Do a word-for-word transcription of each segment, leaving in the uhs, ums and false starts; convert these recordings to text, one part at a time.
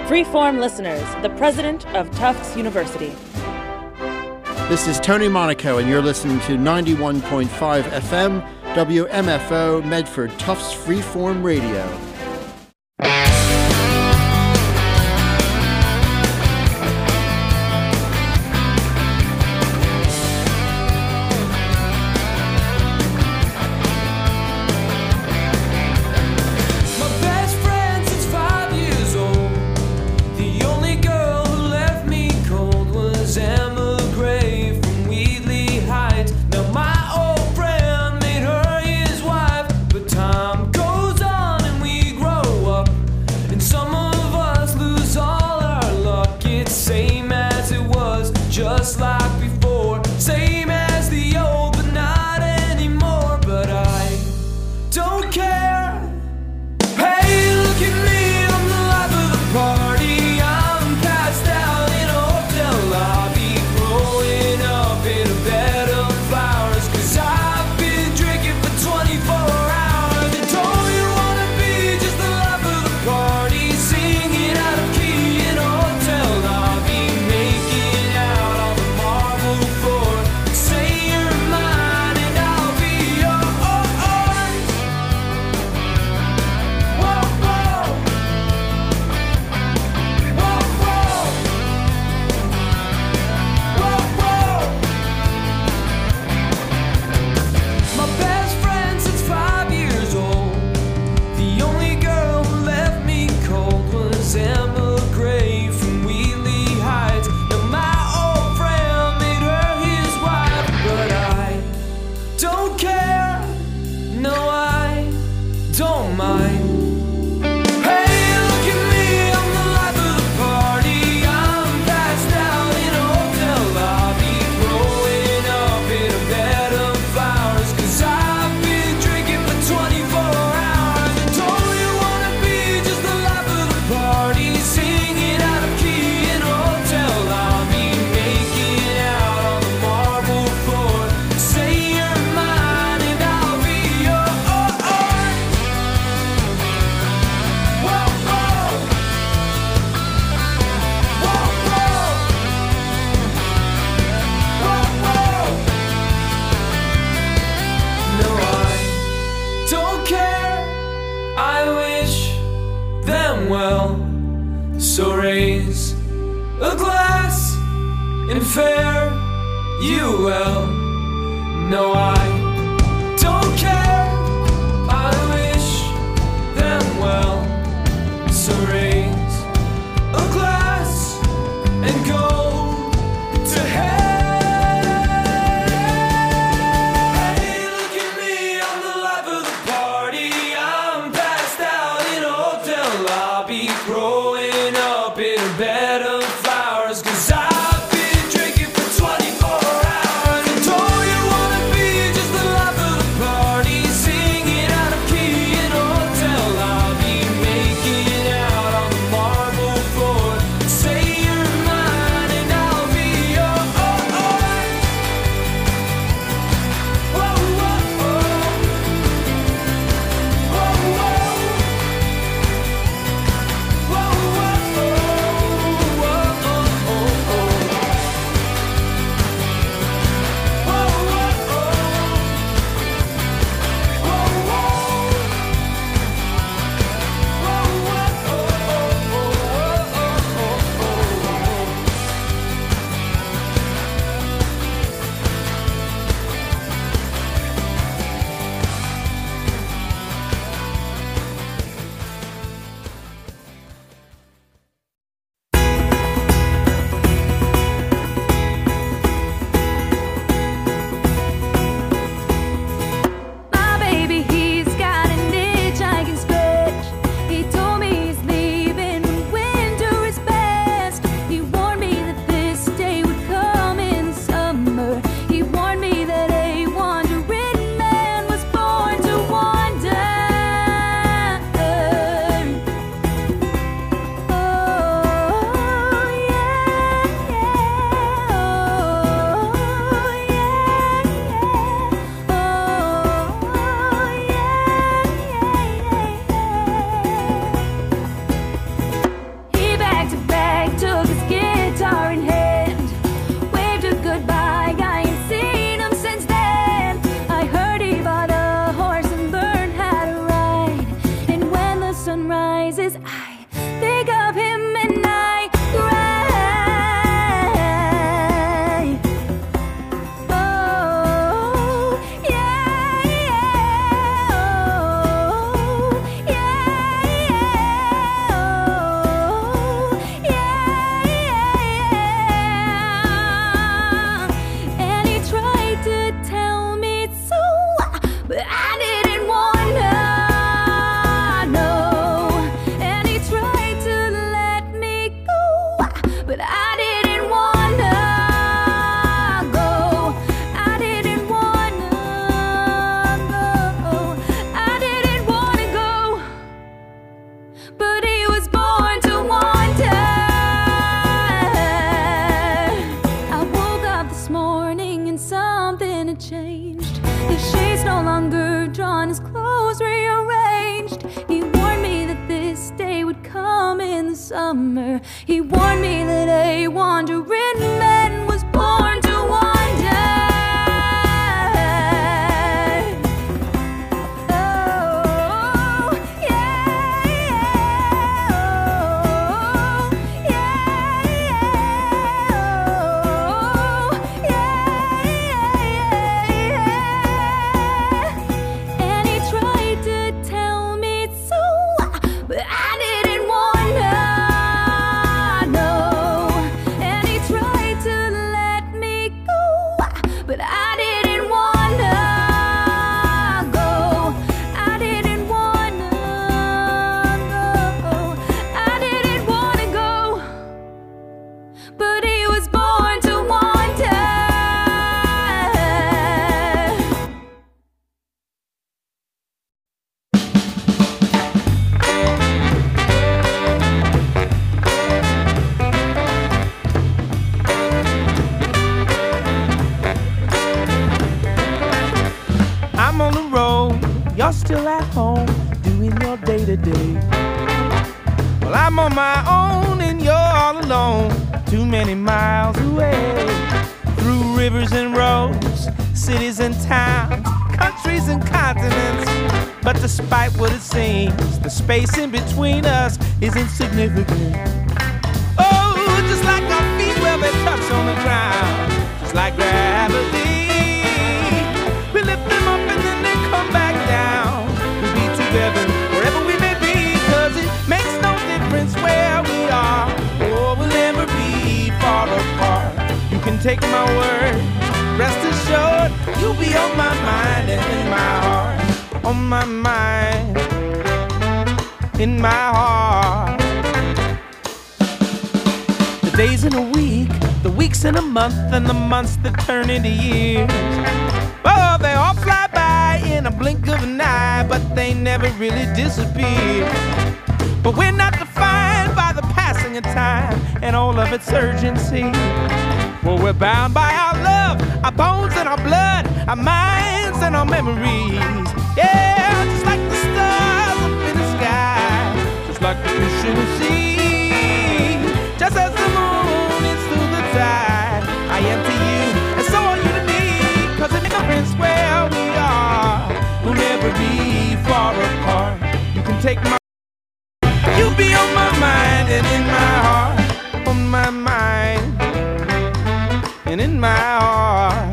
Freeform listeners, the president of Tufts University. This is Tony Monaco, and you're listening to ninety-one point five F M, W M F O, Medford, Tufts Freeform Radio. Just summer. He warned me that a wandering man was born to wander. Oh, yeah, yeah, oh, yeah, yeah, oh, yeah, yeah, yeah. And he tried to tell me so, but I didn't wanna know. And he tried to let me go, but I didn't wanna go. I didn't wanna go. I didn't wanna go, but he was born to wander. I'm on the road, you're still at home, doing your day-to-day. Well, I'm on my own and you're all alone, too many miles away. Through rivers and roads, cities and towns, countries and continents. But despite what it seems, the space in between us is insignificant. Oh, just like our feet where they touch on the ground, just like gravity. We lift them up and then they come back down. We'll be together wherever we may be, cause it makes no difference where we are. Oh, we'll never be far apart. You can take my word, rest assured, you'll be on my mind and in my heart. On my mind, in my heart. The days in a week, the weeks in a month, and the months that turn into years. Oh, they all fly by in a blink of an eye, but they never really disappear. But we're not defined by the passing of time and all of its urgency. Well, we're bound by our love, our bones and our blood, our minds and our memories. Yeah, just like the stars up in the sky, just like the fish in the sea. Just as the moon is through the tide, I am to you, and so are you to me. Cause it makes no difference where we are, we'll never be far apart. You can take my, you'll be on my mind and in my heart. On my mind and in my heart.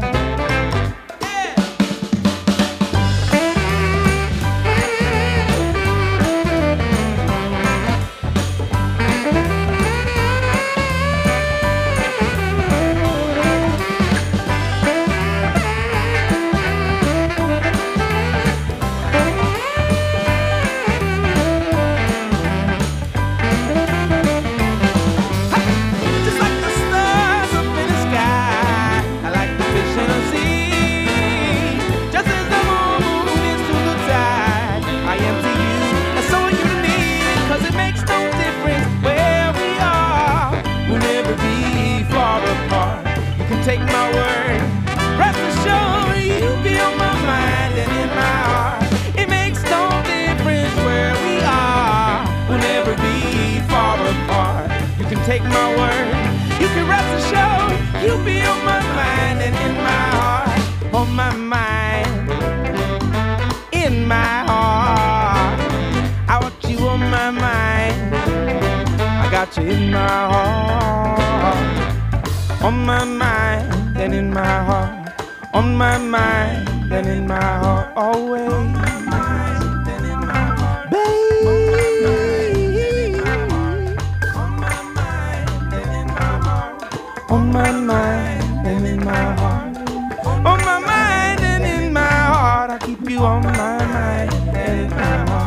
Take my word, rest assured, you'll be on my mind and in my heart. It makes no difference where we are, we'll never be far apart. You can take my word, you can rest assured, you'll be on my mind and in my heart. On my mind, in my heart. I want you on my mind, I got you in my heart. On my mind and in my heart. On my mind and in my heart. Always. Baby. On my mind and in my heart. On my mind and in my heart. On my mind and in my heart. I keep you on my mind and in my heart.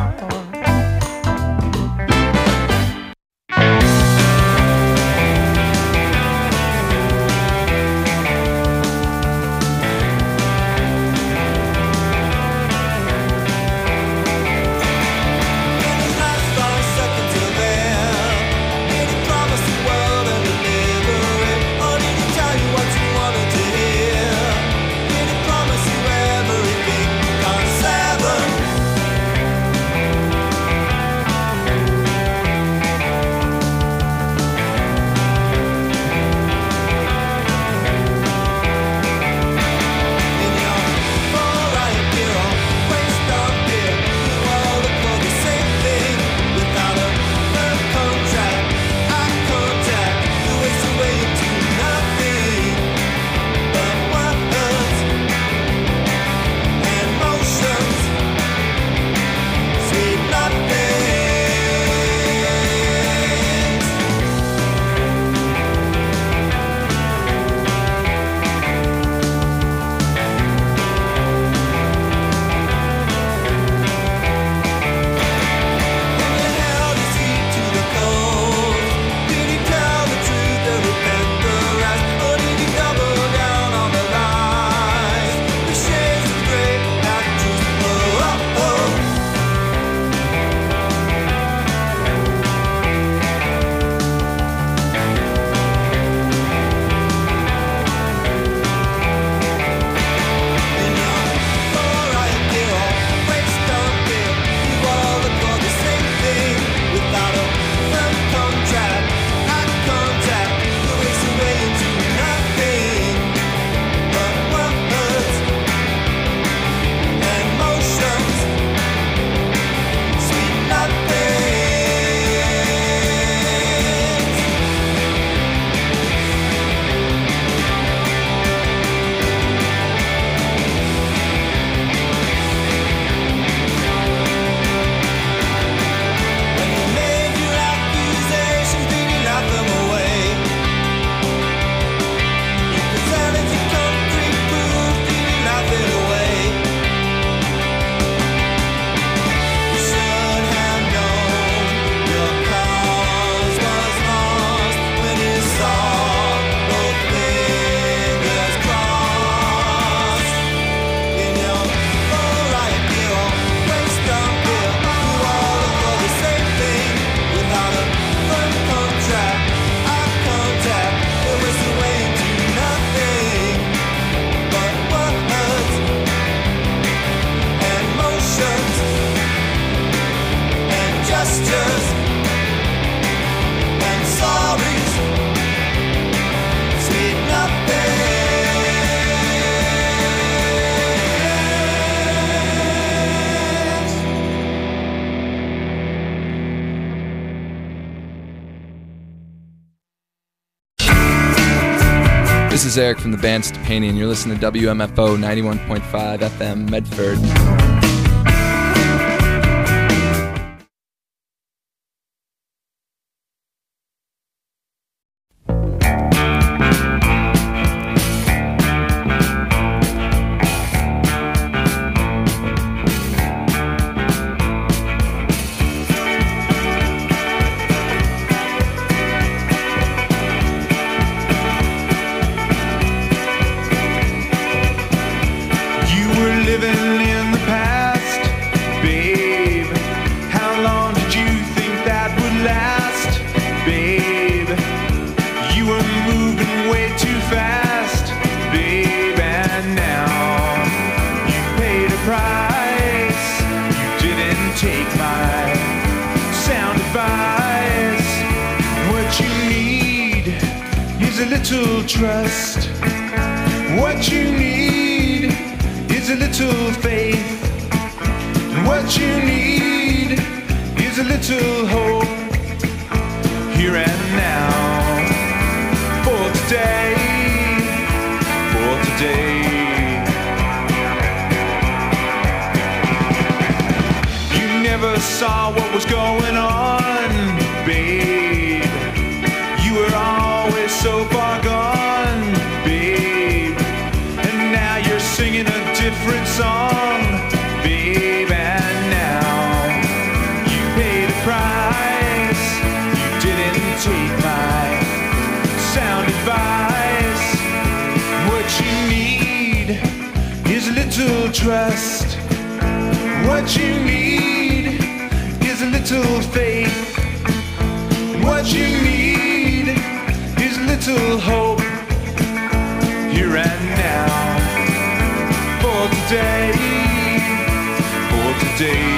gestures and sorries, sweet nothing. This is Eric from the band Stepani, and you're listening to W M F O ninety-one point five F M Medford. Trust. What you need is a little faith. And what you need is a little hope. Here and now. For today. For today. You never saw what was going on, babe. You were always so far gone, babe. And now you're singing a different song, babe. And now you paid a price. You didn't take my sound advice. What you need is a little trust. What you need is a little faith. What you need is a little hope. Here and now. For today. For today.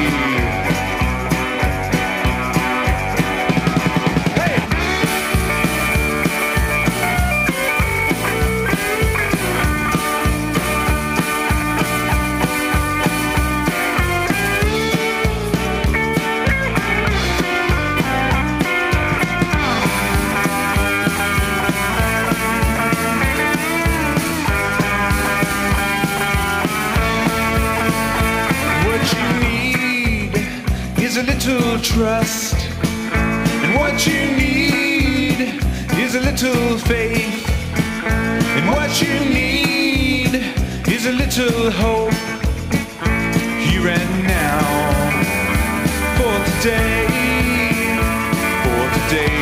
A little trust, and what you need is a little faith, and what you need is a little hope. Here and now. For today. For today.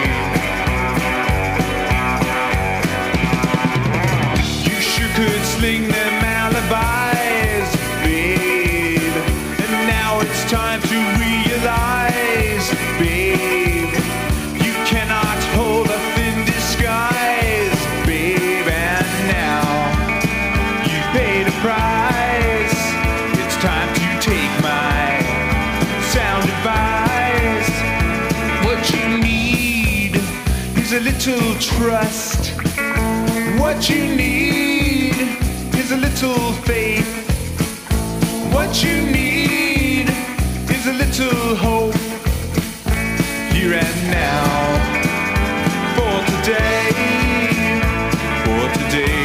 You sure could sling them alibis, babe. And now it's time to realize, babe, you cannot hold a thin disguise, babe. And now you paid a price. It's time to take my sound advice. What you need is a little trust. What you need is a little faith. What you need is a little hope. Here and now. For today. For today.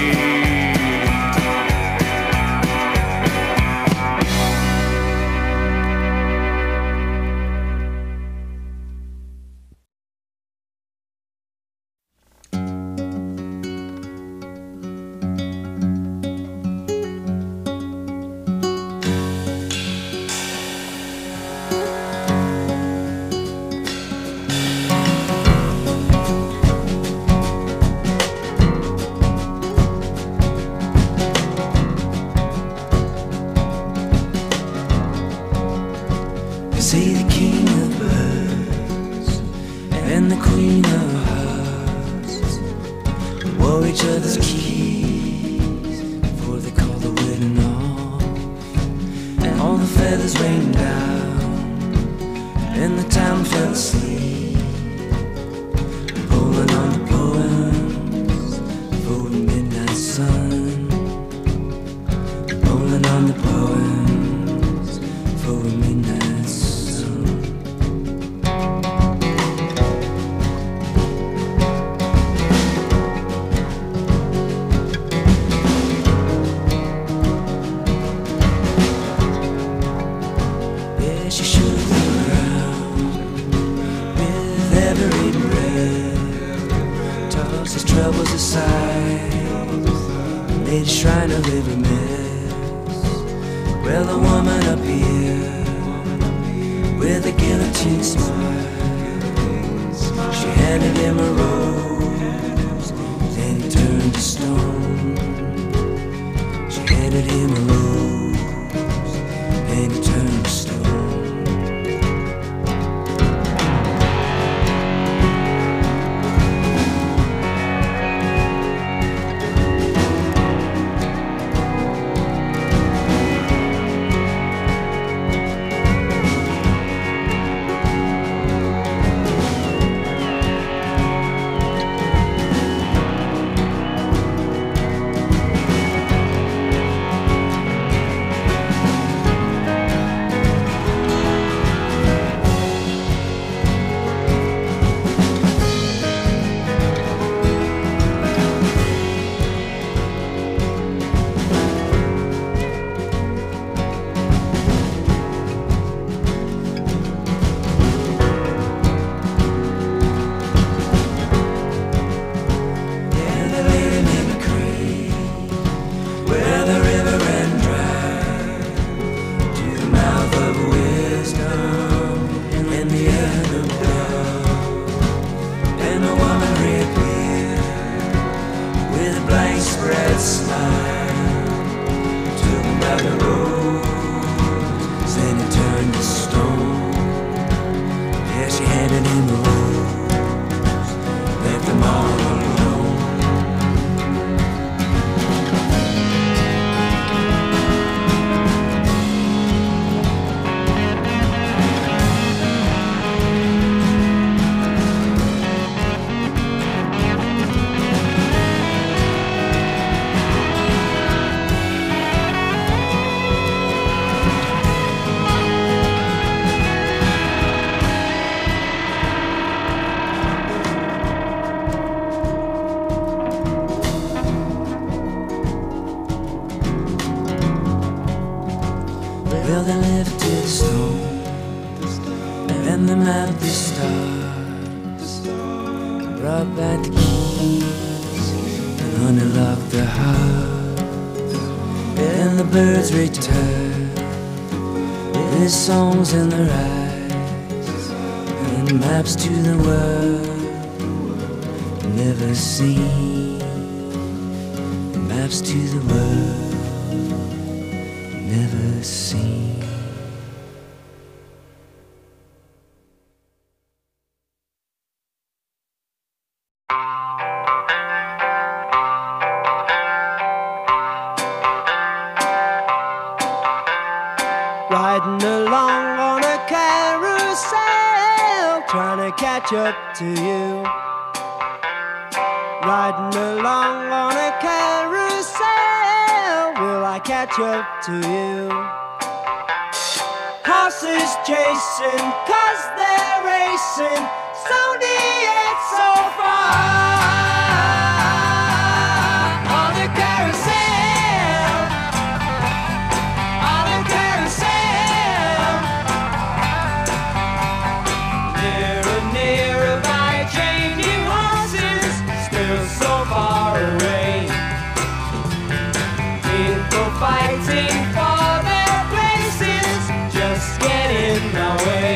Say the king of birds and the queen of hearts wore each other's keys before they called the wedding off, and all the feathers rained down and the town fell asleep, pulling on the poems for the midnight sun, pulling on the poems for the midnight sun. Yeah, she should have been around with every breath, tossed his troubles aside, made a shrine of every mess. Well, the woman up here with a guillotine smile, she handed him a rose, then he turned to stone. She handed him a rose, then he turned to stone. Well, they lifted the stone and they mapped the stars, brought back the keys and honey locked the heart. And the birds returned with songs in their eyes and maps to the world never seen, maps to the world never seen. Riding along on a carousel, trying to catch up to you. Riding along on a carousel, will I catch up to you? Horses chasing, cause they're racing, slowly yet so far. On the carousel, on the carousel, nearer, nearer by changing horses, still so far away. People fighting for their places, just get in my way.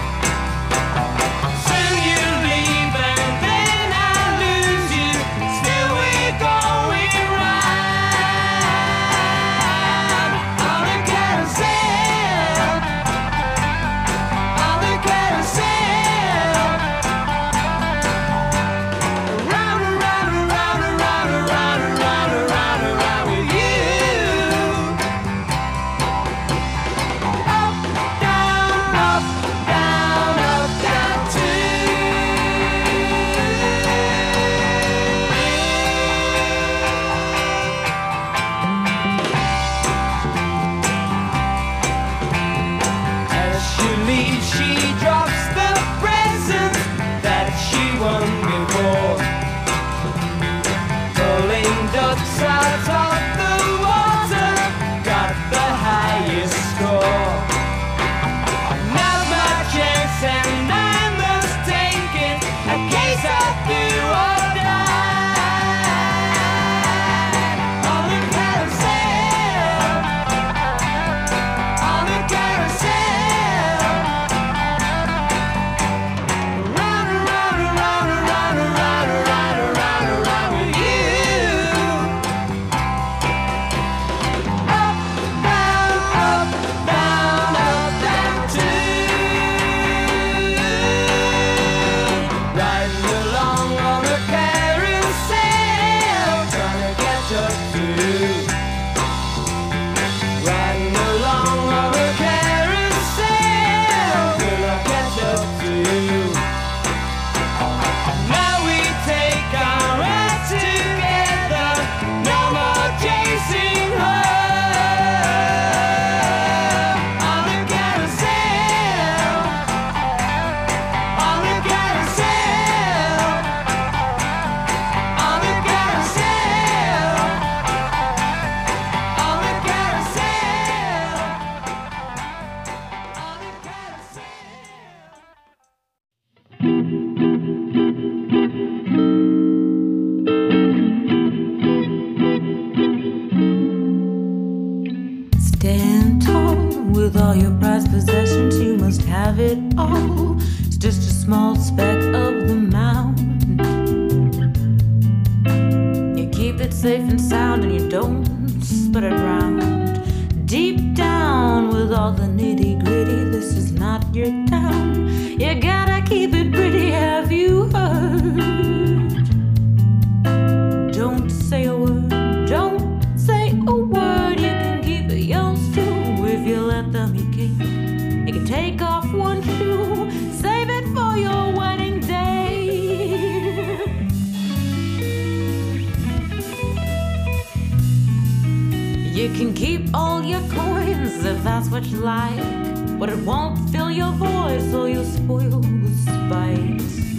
Soon you leave and then I'll lose you, still we're going right. spread it round. Deep down with all the nitty gritty, this is not your town. You gotta keep it pretty, have you heard? Don't say a word, don't say a word. You can keep it yours too if you let them eat cake. You can take off one shoe, save it for your wedding day. You can keep all your coins if that's what you like, but it won't fill your void, so you'll spoil with spite.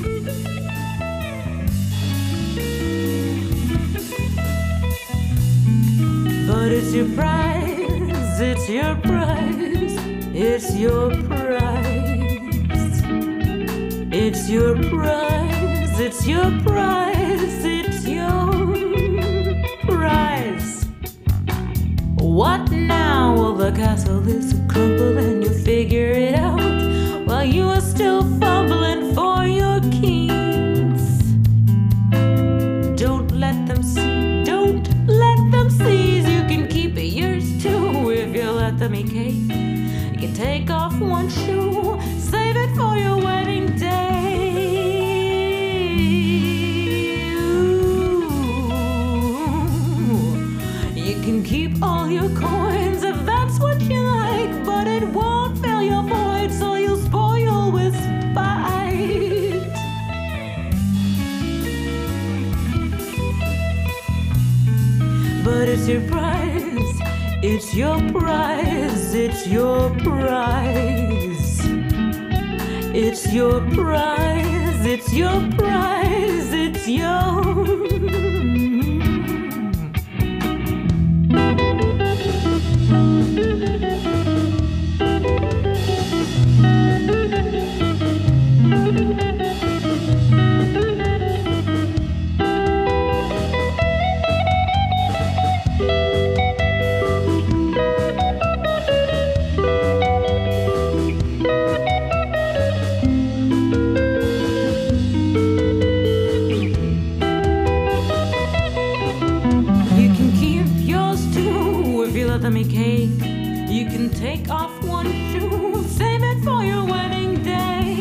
But it's your prize, it's your prize, it's your prize. It's your prize, it's your prize, it's your prize. What now? Well, the castle is a crumble and you figure it out while you are still fumbling for your keys. Don't let them see, don't let them seize. You can keep it yours too if you let them eat cake. You can take off one shoe, save it for your wedding day. You can keep all your coins if that's what you like, but it won't fill your void, so you'll spoil with spite. But it's your prize, it's your prize, it's your prize. It's your prize, it's your prize, it's your me cake. You can take off one shoe, save it for your wedding day.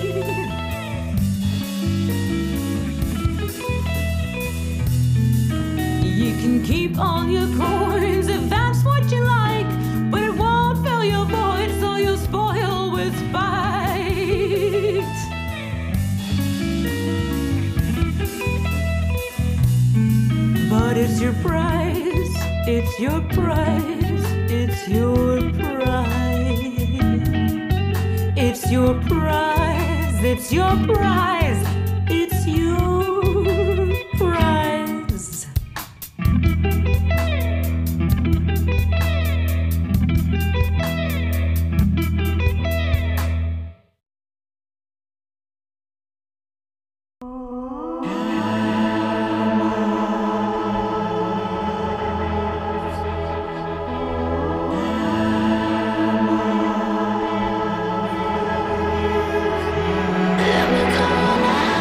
You can keep all your coins if that's what you like, but it won't fill your void, so you'll spoil with spite. But it's your prize, it's your prize, it's your prize. It's your prize, it's your prize, it's your prize. Let me come out.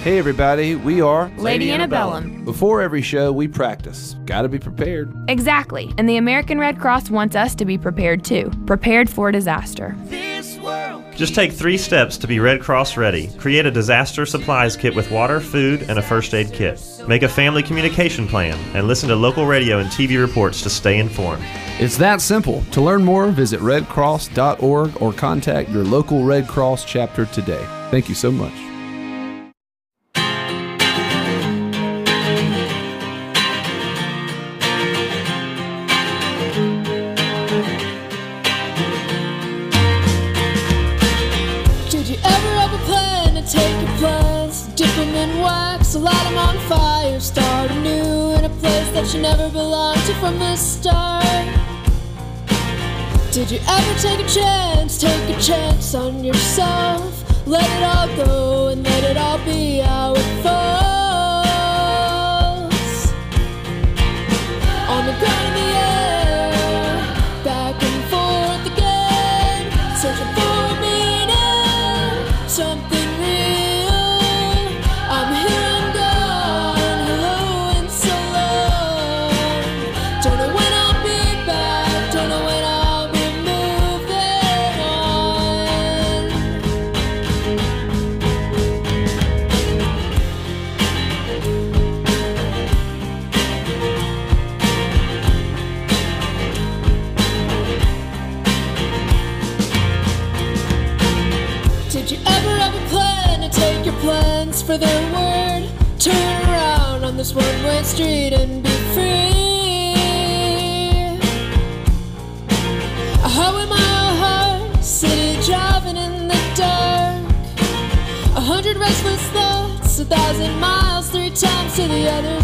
Hey everybody, we are Lady Antebellum. Before every show, we practice. Gotta be prepared. Exactly, and the American Red Cross wants us to be prepared too. Prepared for disaster. Just take three steps to be Red Cross ready. Create a disaster supplies kit with water, food, and a first aid kit. Make a family communication plan and listen to local radio and T V reports to stay informed. It's that simple. To learn more, visit red cross dot org or contact your local Red Cross chapter today. Thank you so much. Did you ever have a plan to take your plans, dip them in wax, light them on fire, start anew in a place that you never belonged to from the start? Did you ever take a chance, take a chance on yourself, let it all go and let it all be how it falls? On the ground in the air, back and forth again, searching for a meaning, something real. I'm here, I'm gone, hello and so long. Don't know when I'll be back, don't know when I'll be moving on. Did you ever have a plan to take your plans for their word? Turn around on this one-way street and be free. A highway mile high, city driving in the dark. A hundred restless thoughts, a thousand miles, three times to the other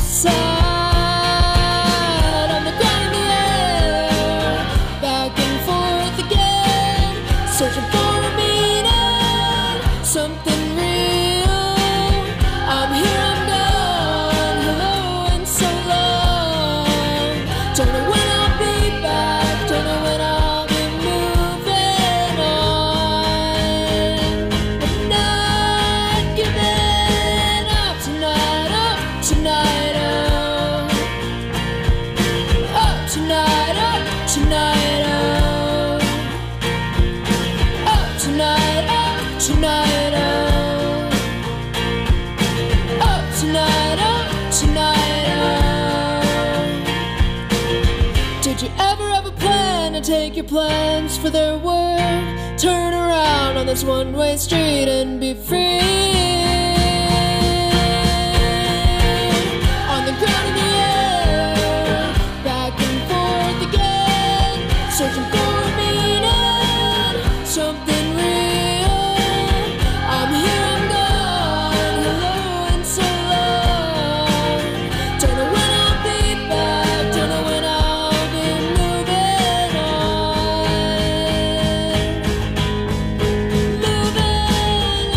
side. On the ground in the air, back and forth again, searching for a meaning, something real. I'm here, I'm gone, hello and so long. Don't know when I'll be back, don't know when I'll be moving on. I'm not giving up tonight, up tonight, oh. Up tonight, up tonight, oh. Up tonight, up tonight, oh. Up tonight, up tonight, oh. Did you ever have a plan to take your plans for their word? Turn around on this one-way street and be free. On the ground in the air, back and forth again, searching for a meaning, something real. I'm here, I'm gone, hello and so long. Don't know when I'll be back, don't know when I'll be moving on. Moving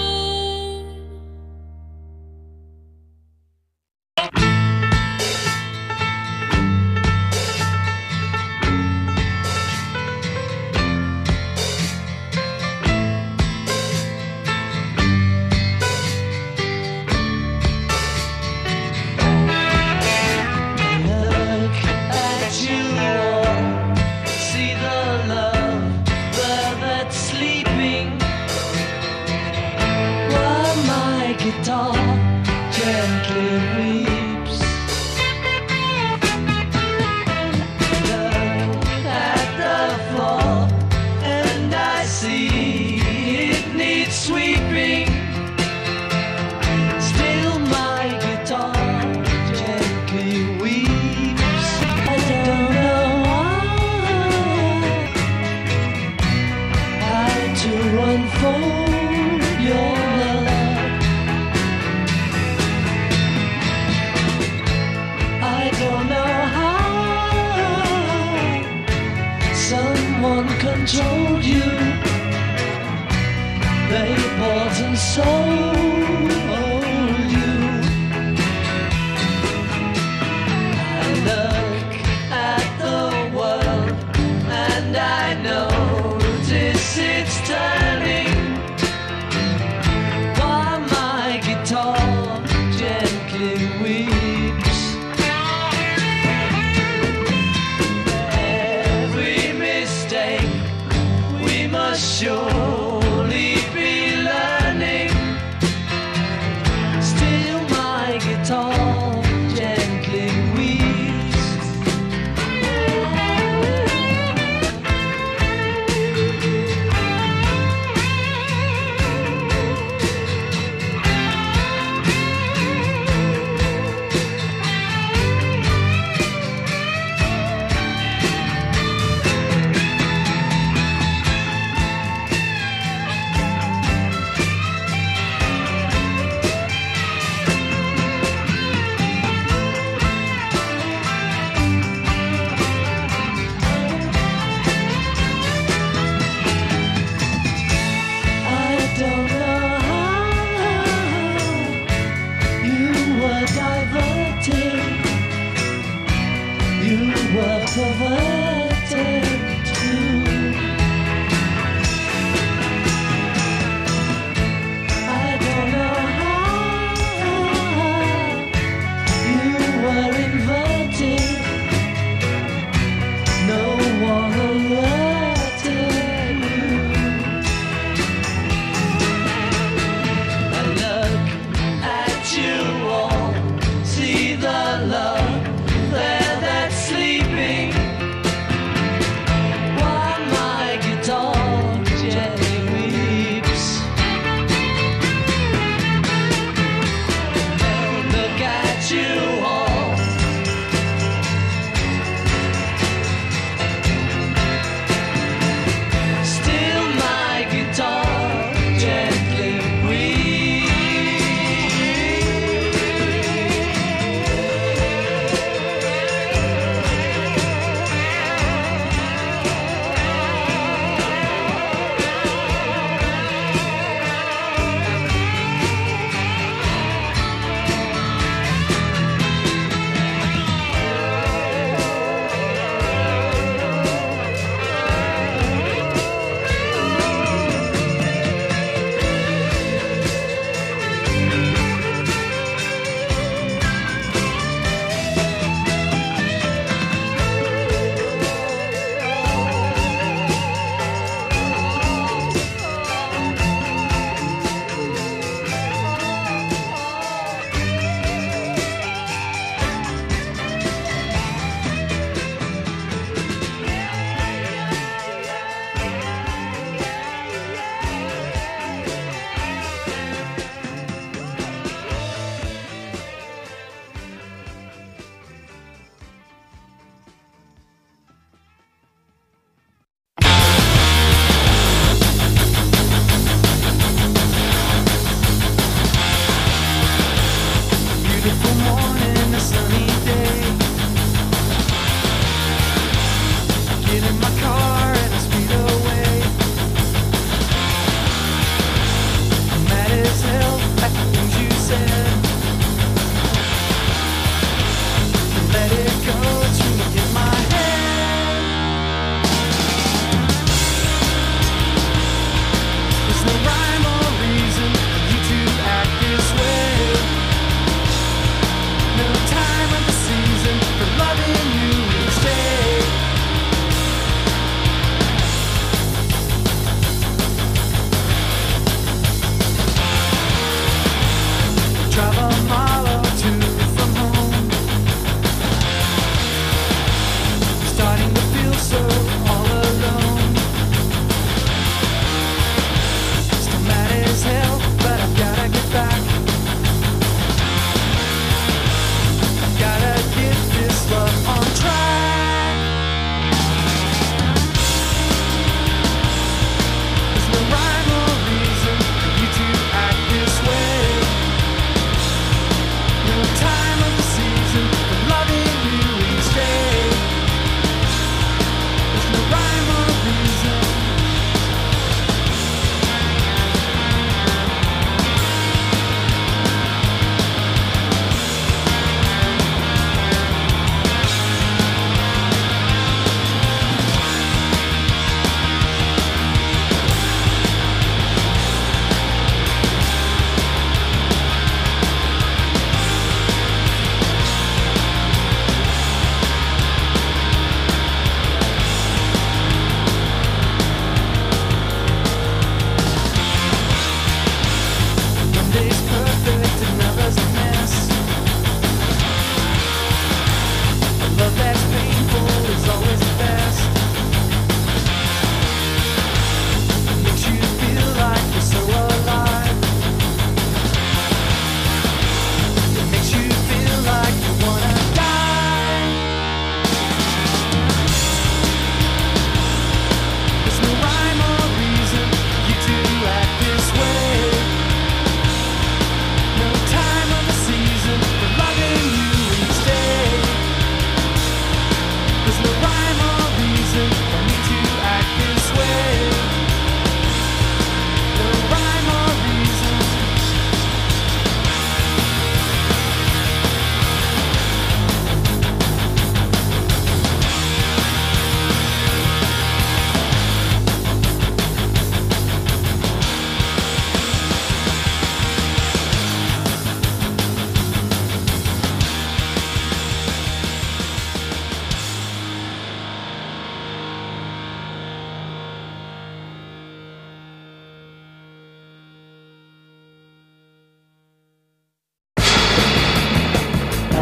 Look at you all, see the love that's sleeping. While my guitar gently weeps. Look at the floor, and I see it needs sweeping. Still my guitar gently weeps. I don't know how to unfold your love. I don't know how someone controlled you. They bought and sold you. I look at the world and I notice it's turning. While my guitar converted to. I don't know how you were inverted. No one alerted you. I look at you all, see the love there that's sleeping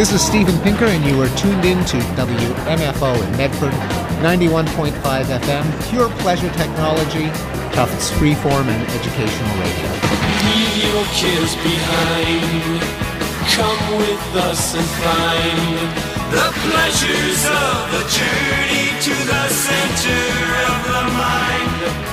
This is Steven Pinker, and you are tuned in to W M F O in Medford, ninety-one point five F M, pure pleasure technology, Tufts freeform and educational radio. Leave your cares behind. Come with us and find the pleasures of the journey to the center of the mind.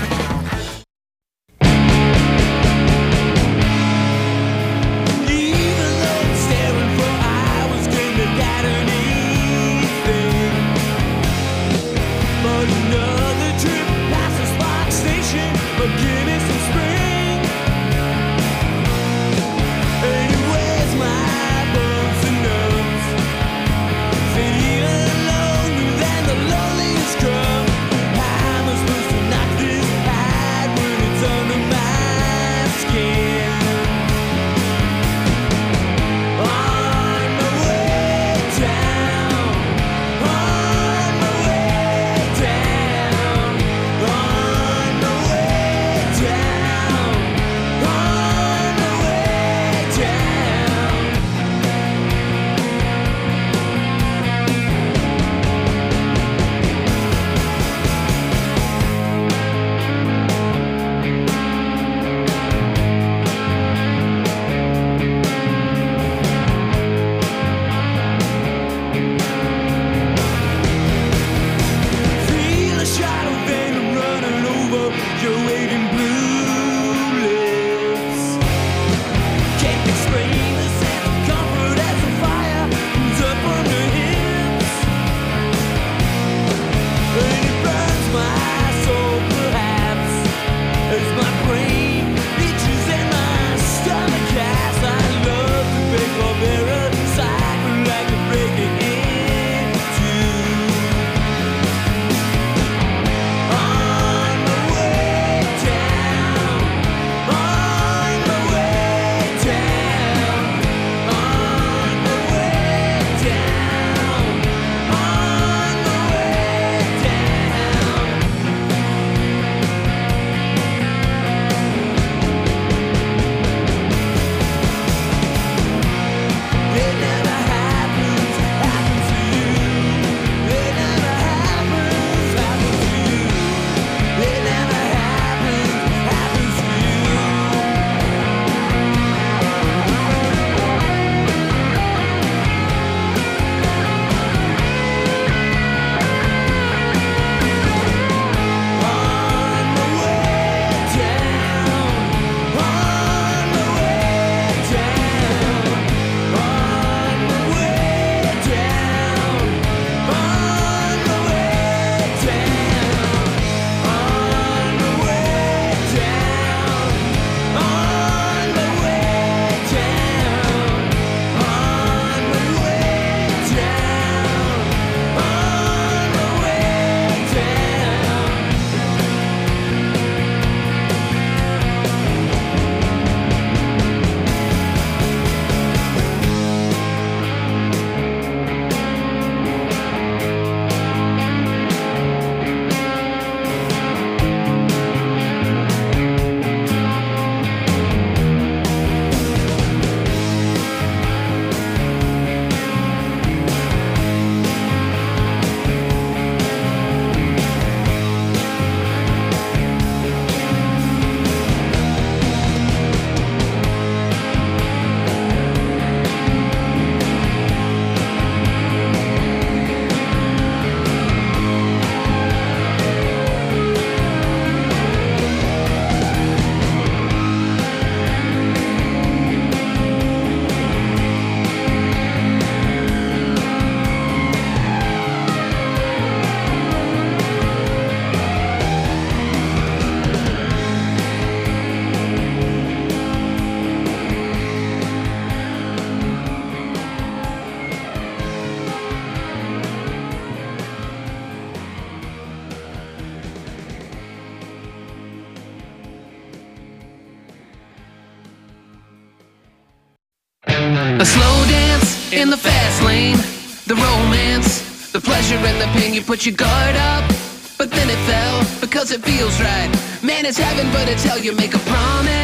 A slow dance in the fast lane, the romance, the pleasure and the pain. You put your guard up, but then it fell because it feels right. Man, it's heaven, but it's hell. You make a promise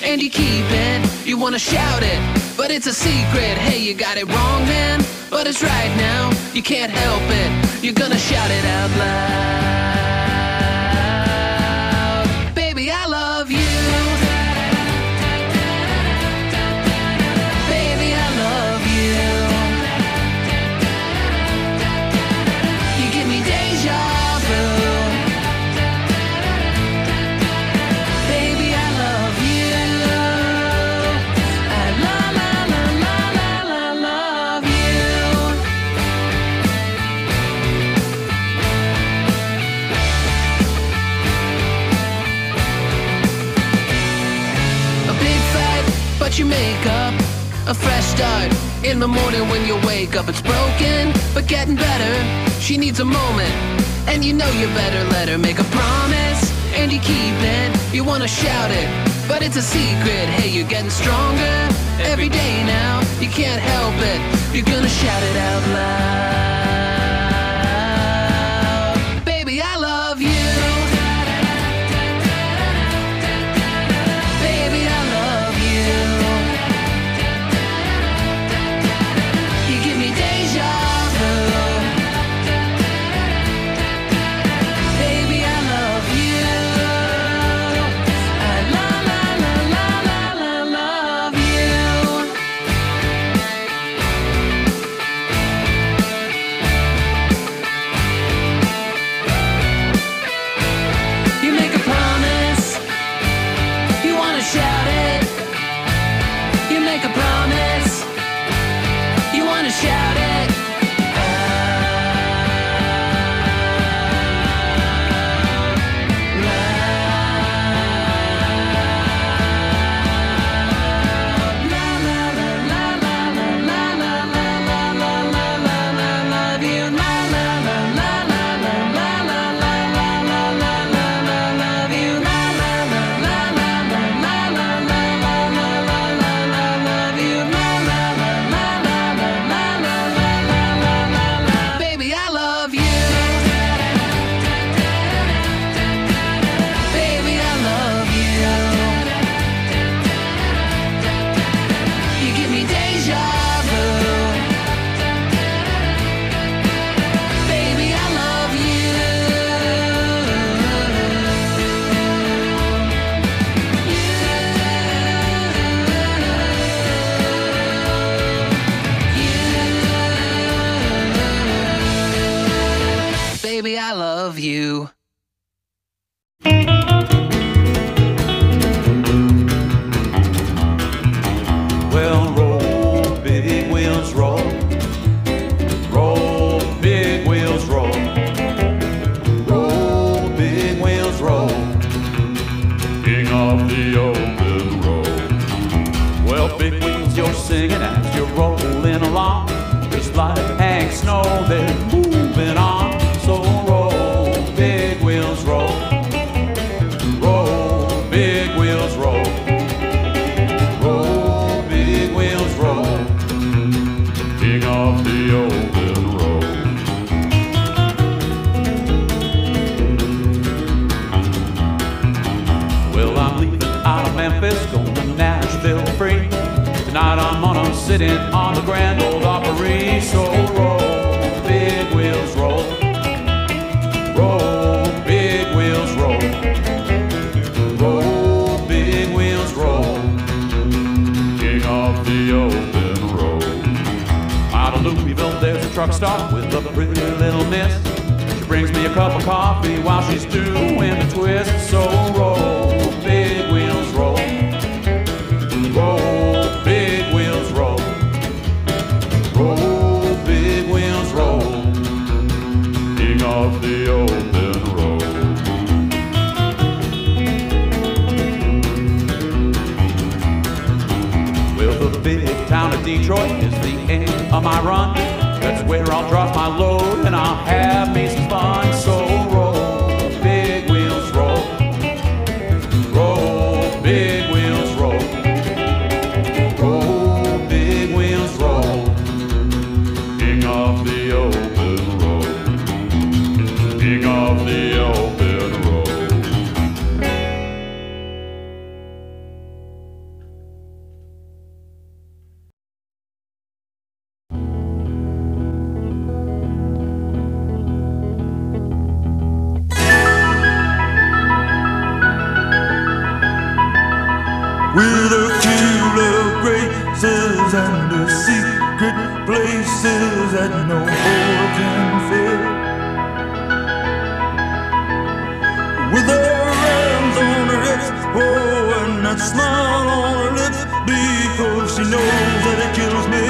and you keep it. You wanna shout it, but it's a secret. Hey, you got it wrong, man, but it's right now. You can't help it. You're gonna shout it out loud. Baby, I love you. Baby, I love you. You give me deja vu. Baby, I love you. I la la la la la la love you. A big fight, but you make up. A fresh start in the morning when you wake up. It's broken, but getting better. She needs a moment, and you know you better let her make a promise, and you keep it. You wanna shout it, but it's a secret. Hey, you're getting stronger every day now. You can't help it. You're gonna shout it out loud. Baby, I love you. Baby, I love you. You give me deja vu. Baby, I love you. I la la la la la la love you. You make a promise. You wanna shout it. You make a promise. You wanna shout it. Baby, I love you. Baby, I love you. You give me deja vu. Baby, I love you. Baby, I love you. Well, roll, big wheels roll. Roll, big wheels roll. Roll, big wheels roll. King of the open road. Well, big wheels, you're singing as you're rolling along. Just like Hank Snow, they're moving on. So roll, big wheels roll. Roll, big wheels roll. Roll, big wheels roll. King of the open road. Well, I'm leaving out of Memphis, going to Nashville free. Tonight I'm gonna sit in on the Grand Ole Opry. So roll, big wheels roll. Roll, big wheels roll. Roll, big wheels roll. King of the open road. Out of Louisville there's a truck stop with a pretty little miss. She brings me a cup of coffee while she's doing the twist. So roll, big wheels roll. Roll, big wheels roll. Roll, big wheels roll. King of the open road. Well, the big town of Detroit is the end of my run. That's where I'll drop my load and I'll have me some fun. So roll, big wheels roll. Roll, big wheels roll. Roll, big wheels roll. King of the open road. King of the open road. faces and the secret places that no whore can fill. With her hands on her hips, oh, and that smile on her lips, because she knows that it kills me.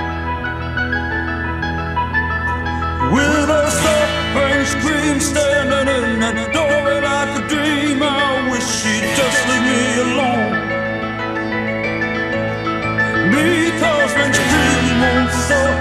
With her soft French scream standing in that doorway like a dream, I wish she'd just leave me alone. Because French dream won't so